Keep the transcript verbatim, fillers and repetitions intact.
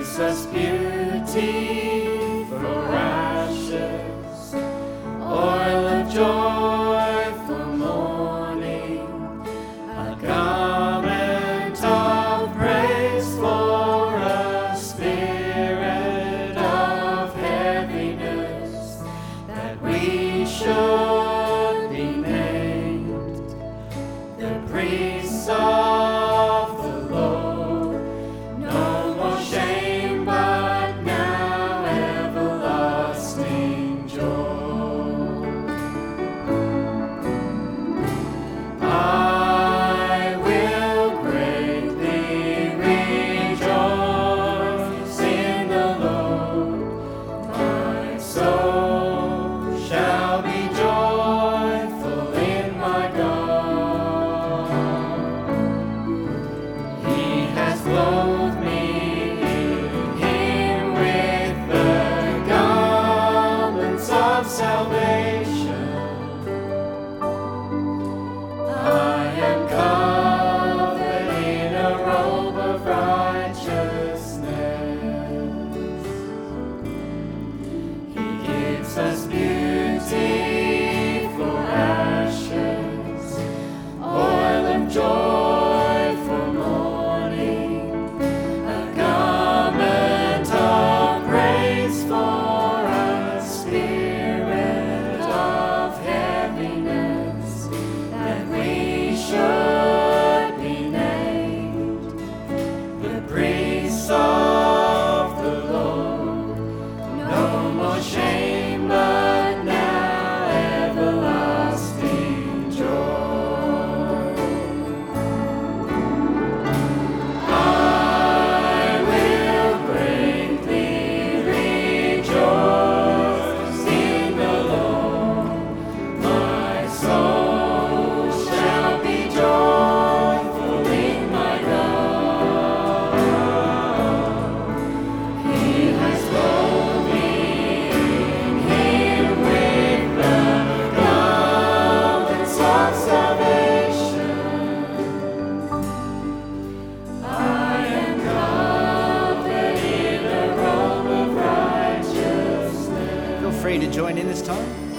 gives us beauty for ashes, oil of joy for mourning, a garment of praise for a spirit of heaviness, that we should be named the priests of the Lord. No more shame, but now everlasting joy. I will greatly rejoice in the Lord. My soul shall be joyful in my God. He has clothed me in Him with the garments of salvation. I am covered in a robe of righteousness. He gives us beauty for ashes, oil of joy for mourning, a garment of praise for a spirit of heaviness, that we should be named the priests of the Lord. No more shame, but now everlasting joy. I will greatly rejoice in the Lord. My soul shall be joyful in my God. He has clothed me in Him with the garments of salvation. I am covered in a robe of righteousness. Feel free to join in this time.